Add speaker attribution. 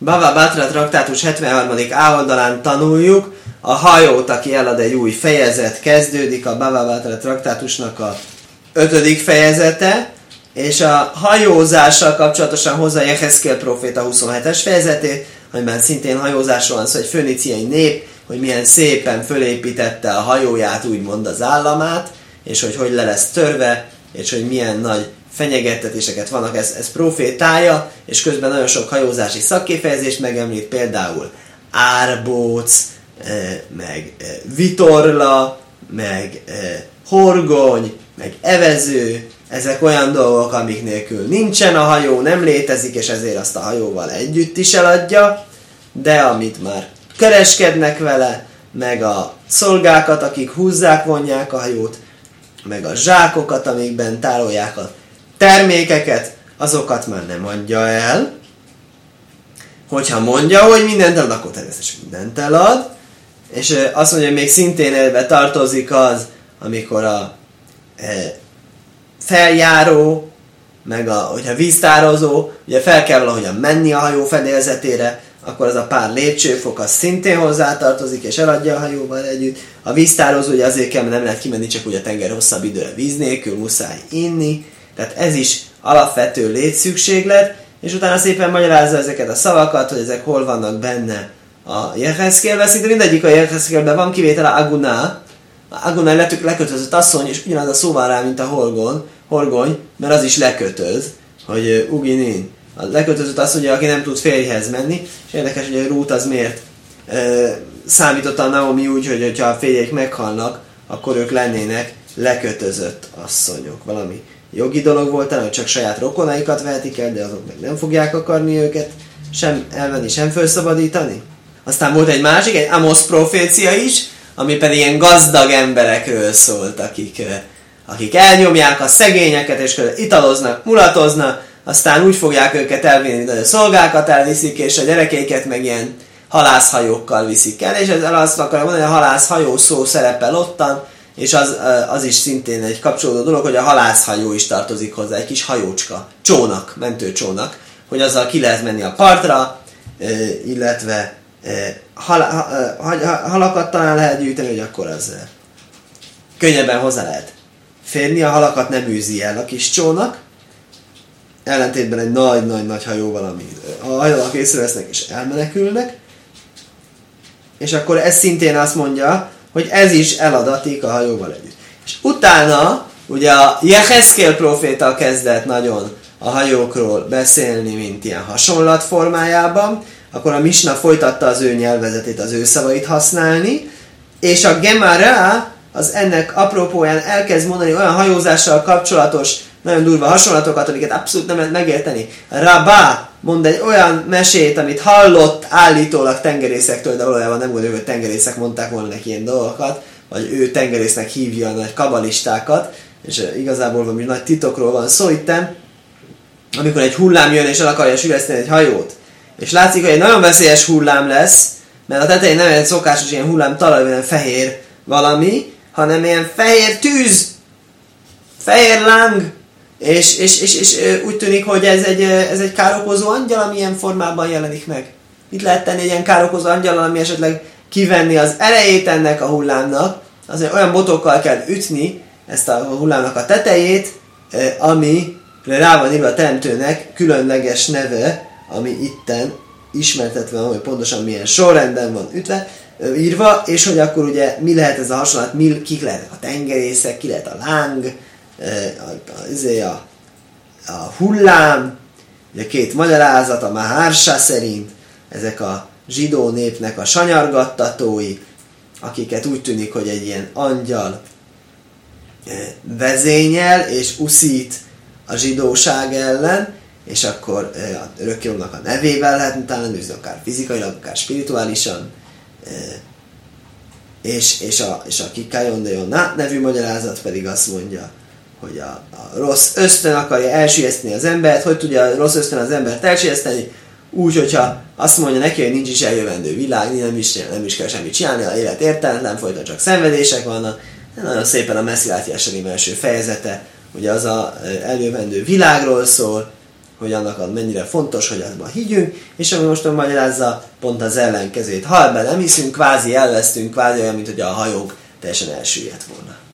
Speaker 1: Bava Batra traktátus 73. oldalán tanuljuk, a hajót, aki elad egy új fejezet, kezdődik a Bava Batra traktátusnak a 5. fejezete, és a hajózással kapcsolatosan hozza Jehezkél próféta 27-es fejezetét, amiben szintén hajózásról van szó, egy föníciai nép, hogy milyen szépen fölépítette a hajóját, úgymond az államát, és hogy le lesz törve, és hogy milyen nagy fenyegettetéseket vannak, ez profétája, és közben nagyon sok hajózási szakkifejezést megemlít, például árbóc, meg vitorla, meg horgony, meg evező, ezek olyan dolgok, amik nélkül nincsen a hajó, nem létezik, és ezért azt a hajóval együtt is eladja, de amit már kereskednek vele, meg a szolgákat, akik húzzák, vonják a hajót, meg a zsákokat, amikben tárolják a termékeket, azokat már nem adja el. Hogyha mondja, hogy mindent elad, akkor természetesen mindent elad, és azt mondja, hogy még szintén ebbe tartozik az, amikor a feljáró, meg hogyha víztározó, ugye fel kell valahogyan menni a hajó fedélzetére, akkor az a pár lépcsőfok, az szintén hozzátartozik, és eladja a hajóval együtt. A víztározó ugye azért kell, mert nem lehet kimenni csak úgy a tenger hosszabb időre víz nélkül, muszáj inni. Tehát ez is alapvető létszükséglet, és utána szépen magyarázza ezeket a szavakat, hogy ezek hol vannak benne a Jehezkélben. Szinte mindegyik a Jehezkélben van, kivétel a Aguna. A Aguna lekötözött asszony, és ugyanaz a szó van rá, mint a horgony, mert az is lekötöz, hogy uginin. A lekötözött asszony, aki nem tud férjhez menni, és érdekes, hogy a Rút az miért számította a Naomi úgy, hogy ha a férjek meghalnak, akkor ők lennének lekötözött asszonyok. Valami jogi dolog volt, talán, hogy csak saját rokonaikat vehetik el, de azok meg nem fogják akarni őket sem elvenni, sem felszabadítani. Aztán volt egy másik, egy Amos profécia is, ami pedig ilyen gazdag emberekről szólt, akik elnyomják a szegényeket, és italoznak, mulatoznak, aztán úgy fogják őket elvinni, hogy a szolgákat elviszik, és a gyerekeiket meg ilyen halászhajókkal viszik el, és ezzel azt akarom mondani, hogy a halászhajó szó szerepel ottan, és az is szintén egy kapcsolódó dolog, hogy a halászhajó is tartozik hozzá, egy kis hajócska, csónak, mentőcsónak, hogy azzal ki lehet menni a partra, illetve halakat talán lehet gyűjteni, hogy akkor az könnyebben hozzá lehet férni, a halakat nem űzi el a kis csónak, ellentétben egy nagy hajóval, ami a hajóval észrevesznek és elmenekülnek, és akkor ez szintén azt mondja, hogy ez is eladatik a hajóval együtt. És utána, ugye a Jehezkél próféta kezdett nagyon a hajókról beszélni, mint ilyen hasonlat formájában, akkor a Misna folytatta az ő nyelvezetét, az ő szavait használni, és a Gemara az ennek apropóján elkezd mondani olyan hajózással kapcsolatos, nagyon durva hasonlatokat, amiket abszolút nem lehet megérteni. Rabá mond egy olyan mesét, amit hallott állítólag tengerészektől, de valójában nem gondolja, hogy tengerészek mondták volna neki ilyen dolgokat, vagy ő tengerésznek hívja a nagy kabalistákat, és igazából valami nagy titokról van szó itten, amikor egy hullám jön és el akarja süllyeszteni egy hajót, és látszik, hogy egy nagyon veszélyes hullám lesz, mert a tetején nem egy szokásos ilyen hullám talaj, hanem fehér valami, hanem ilyen fehér tűz, fehér láng, és úgy tűnik, hogy ez egy károkozó angyal, ami ilyen formában jelenik meg. Mit lehet tenni egy ilyen károkozó angyal, ami esetleg kivenni az erejét ennek a hullámnak, azért olyan botokkal kell ütni ezt a hullámnak a tetejét, ami rá van írva a teremtőnek különleges neve, ami itten ismertetve van, hogy pontosan milyen sorrendben van írva, és hogy akkor ugye mi lehet ez a hasonlat, kik lehetnek a tengerészek, ki lehet a láng, a hullám, ugye két magyarázat, a Mahársa szerint, ezek a zsidó népnek a sanyargattatói, akiket úgy tűnik, hogy egy ilyen angyal vezényel és uszít a zsidóság ellen, és akkor a örökkévalónak a nevével lehet találni, akár fizikailag, akár spirituálisan, és a Kikajon de Jonna nevű magyarázat pedig azt mondja, hogy a rossz ösztön akarja elsüllyeszteni az embert. Hogy tudja a rossz ösztön az embert elsüllyeszteni? Úgy, hogyha azt mondja neki, hogy nincs is eljövendő világ, nem is kell semmit csinálni, az élet értelmetlen, folyton csak szenvedések vannak. De nagyon szépen a Messziát Jesarim első fejezete, ugye az a eljövendő világról szól, hogy annak mennyire fontos, hogy abban higgyünk, és ami most magyarázza pont az ellenkezőjét. Ha ebben nem hiszünk, kvázi elvesztünk, kvázi olyan, mint hogy a hajónk teljesen elsüllyedt volna.